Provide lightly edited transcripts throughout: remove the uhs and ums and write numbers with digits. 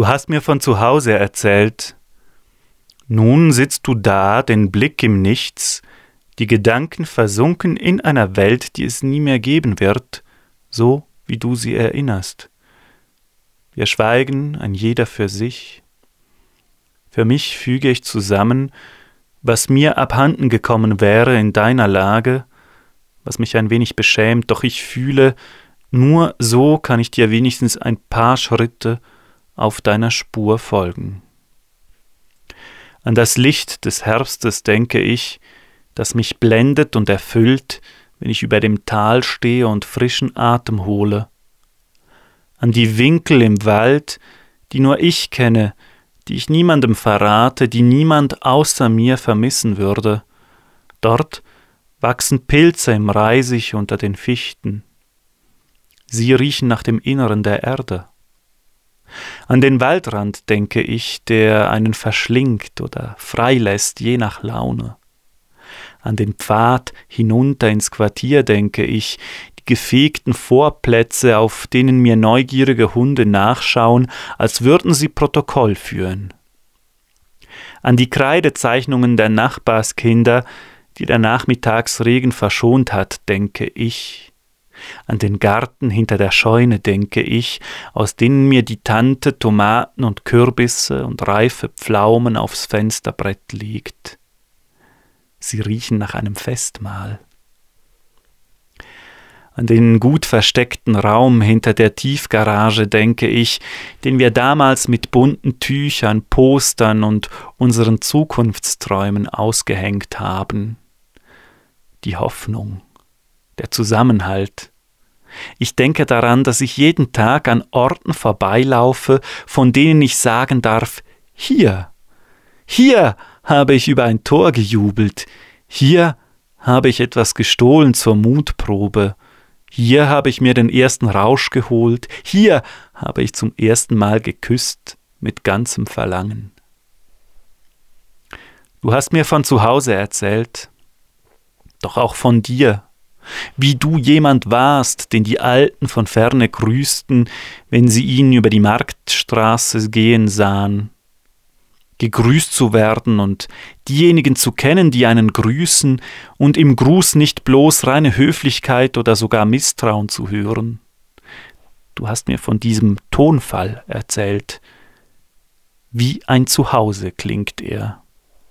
Du hast mir von zu Hause erzählt. Nun sitzt du da, den Blick im Nichts, die Gedanken versunken in einer Welt, die es nie mehr geben wird, so wie du sie erinnerst. Wir schweigen, ein jeder für sich. Für mich füge ich zusammen, was mir abhanden gekommen wäre in deiner Lage, was mich ein wenig beschämt, doch ich fühle, nur so kann ich dir wenigstens ein paar Schritte auf deiner Spur folgen. An das Licht des Herbstes denke ich, das mich blendet und erfüllt, wenn ich über dem Tal stehe und frischen Atem hole. An die Winkel im Wald, die nur ich kenne, die ich niemandem verrate, die niemand außer mir vermissen würde. Dort wachsen Pilze im Reisig unter den Fichten. Sie riechen nach dem Inneren der Erde. An den Waldrand denke ich, der einen verschlingt oder freilässt, je nach Laune. An den Pfad hinunter ins Quartier denke ich, die gefegten Vorplätze, auf denen mir neugierige Hunde nachschauen, als würden sie Protokoll führen. An die Kreidezeichnungen der Nachbarskinder, die der Nachmittagsregen verschont hat, denke ich. An den Garten hinter der Scheune denke ich, aus denen mir die Tante Tomaten und Kürbisse und reife Pflaumen aufs Fensterbrett legt. Sie riechen nach einem Festmahl. An den gut versteckten Raum hinter der Tiefgarage denke ich, den wir damals mit bunten Tüchern, Postern und unseren Zukunftsträumen ausgehängt haben. Die Hoffnung, der Zusammenhalt. Ich denke daran, dass ich jeden Tag an Orten vorbeilaufe, von denen ich sagen darf, hier habe ich über ein Tor gejubelt, hier habe ich etwas gestohlen zur Mutprobe, hier habe ich mir den ersten Rausch geholt, hier habe ich zum ersten Mal geküsst mit ganzem Verlangen. Du hast mir von zu Hause erzählt, doch auch von dir, wie du jemand warst, den die Alten von ferne grüßten, wenn sie ihn über die Marktstraße gehen sahen. Gegrüßt zu werden und diejenigen zu kennen, die einen grüßen, und im Gruß nicht bloß reine Höflichkeit oder sogar Misstrauen zu hören. Du hast mir von diesem Tonfall erzählt. Wie ein Zuhause klingt er.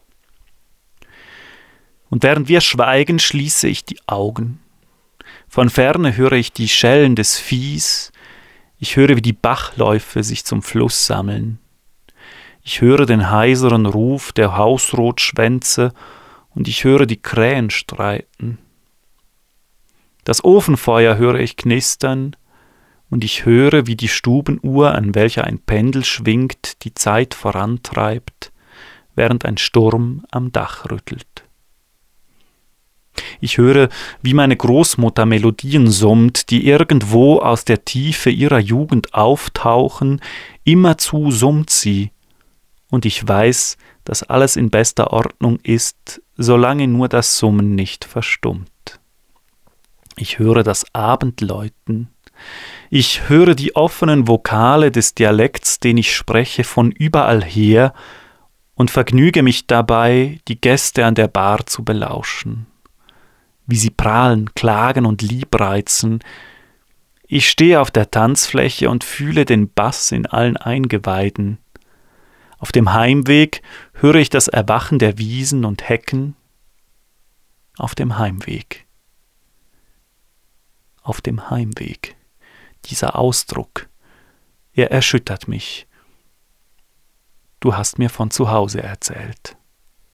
Und während wir schweigen, schließe ich die Augen. Von ferne höre ich die Schellen des Viehs, ich höre, wie die Bachläufe sich zum Fluss sammeln. Ich höre den heiseren Ruf der Hausrotschwänze und ich höre die Krähen streiten. Das Ofenfeuer höre ich knistern und ich höre, wie die Stubenuhr, an welcher ein Pendel schwingt, die Zeit vorantreibt, während ein Sturm am Dach rüttelt. Ich höre, wie meine Großmutter Melodien summt, die irgendwo aus der Tiefe ihrer Jugend auftauchen, immerzu summt sie, und ich weiß, dass alles in bester Ordnung ist, solange nur das Summen nicht verstummt. Ich höre das Abendläuten, ich höre die offenen Vokale des Dialekts, den ich spreche, von überall her und vergnüge mich dabei, die Gäste an der Bar zu belauschen. Wie sie prahlen, klagen und liebreizen. Ich stehe auf der Tanzfläche und fühle den Bass in allen Eingeweiden. Auf dem Heimweg höre ich das Erwachen der Wiesen und Hecken. Auf dem Heimweg. Auf dem Heimweg. Dieser Ausdruck, er erschüttert mich. Du hast mir von zu Hause erzählt.